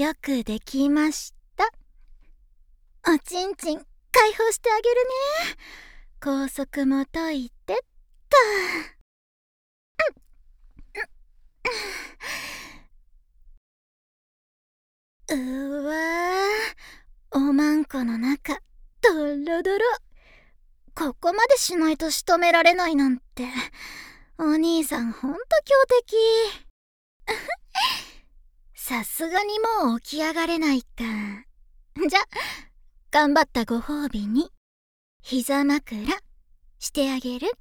よくできました。おちんちん解放してあげるね。拘束も解いてっと。うわー、おまんこの中ドロドロ。ここまでしないと仕留められないなんて、お兄さんほんと強敵。さすがにもう起き上がれないか。じゃ、頑張ったご褒美に膝枕してあげる。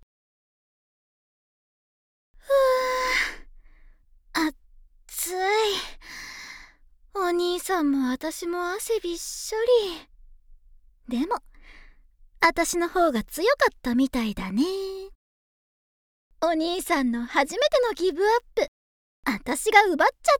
あっつい。お兄さんも私も汗びっしょり。でも私の方が強かったみたいだね。お兄さんの初めてのギブアップ、私が奪っちゃった。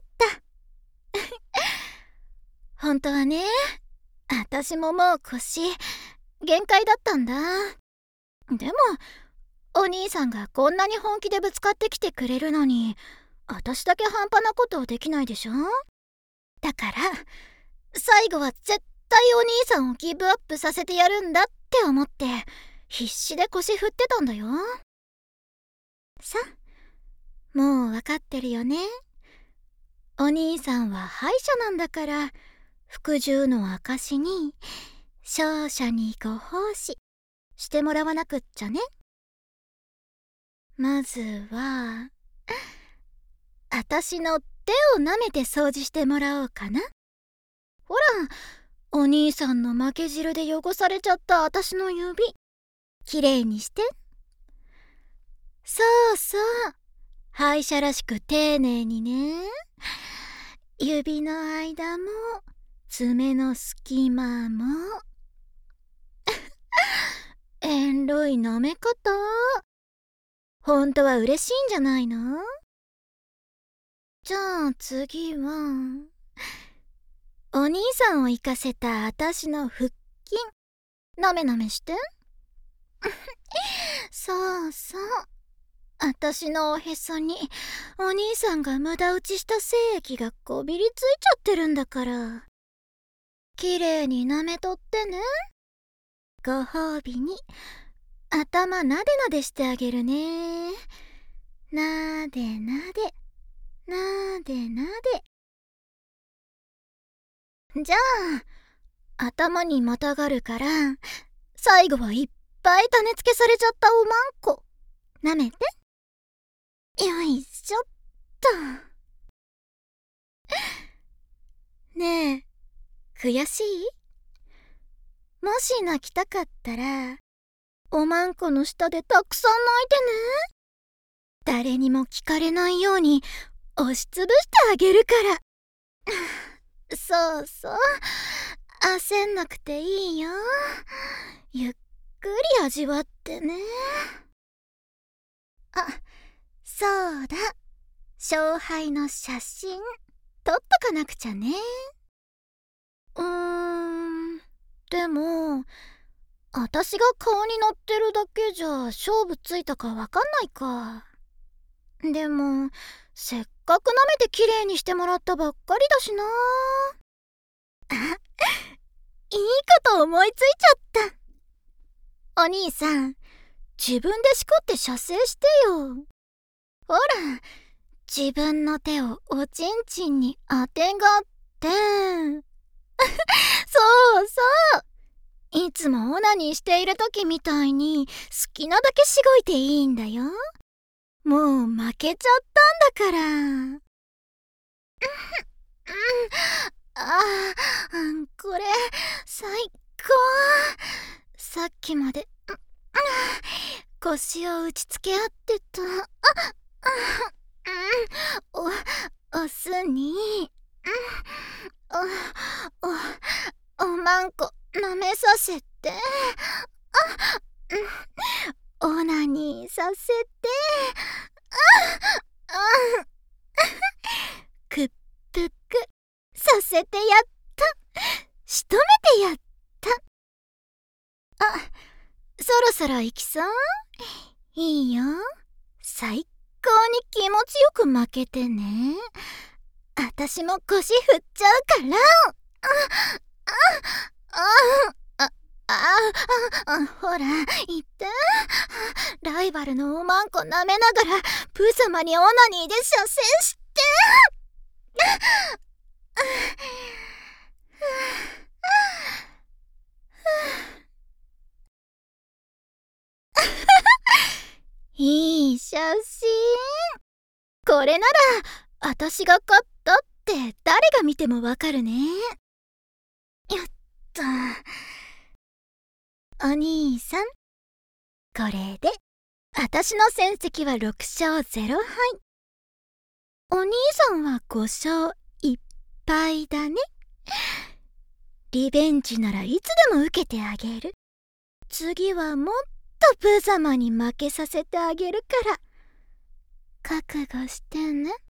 本当はね、私ももう腰限界だったんだ。でもお兄さんがこんなに本気でぶつかってきてくれるのに、私だけ半端なことできないでしょ。だから最後は絶対お兄さんをギブアップさせてやるんだって思って必死で腰振ってたんだよ。さ、もう分かってるよね。お兄さんは敗者なんだから、服従の証に勝者にご奉仕してもらわなくっちゃね。まずは私の手を舐めて掃除してもらおうかな。ほら、お兄さんの負け汁で汚されちゃった私の指、きれいにして。そうそう、敗者らしく丁寧にね。指の間も爪の隙間も。えんろい舐め方、ほんとは嬉しいんじゃないの？じゃあ次はお兄さんを行かせた私の腹筋なめなめして。そうそう、私のおへそにお兄さんが無駄打ちした精液がこびりついちゃってるんだから、きれいになめとってね。ご褒美に頭なでなでしてあげるね。なでなでなでなで。じゃあ頭にまたがるから、最後はいっぱい種付けされちゃったおまんこなめて。よいしょっと。ねえ、悔しい？もし泣きたかったらおまんこの下でたくさん泣いてね。誰にも聞かれないように押しつぶしてあげるから。そうそう、焦んなくていいよ。ゆっくり味わってね。あ、そうだ、勝敗の写真撮っとかなくちゃね。でも私が顔に乗ってるだけじゃ勝負ついたかわかんないか。でもせっかく舐めてきれいにしてもらったばっかりだしな。あ、いいこと思いついちゃった。お兄さん、自分でしこって射精してよ。ほら、自分の手をおちんちんにあてがって。そうそう、いつもオナニーしている時みたいに好きなだけしごいていいんだよ。もう負けちゃったんだから。これ最高。さっきまで腰を打ちつけ合ってたオスにおまんこ舐めさせて、オナニーさせて、くっぷくさせてやった。仕留めてやった。あ、そろそろ行きそう？いいよ、最高に気持ちよく負けてね。 私も腰振っちゃうから。ほら言って。ライバルのおまんこ舐めながらプー様にオナニーで射精して。いい写真。これなら私が勝ったって誰が見てもわかるね。よっと。お兄さん、これで私の戦績は6勝0敗。お兄さんは5勝1敗だね。リベンジならいつでも受けてあげる。次はもっとプー様に負けさせてあげるから覚悟してね。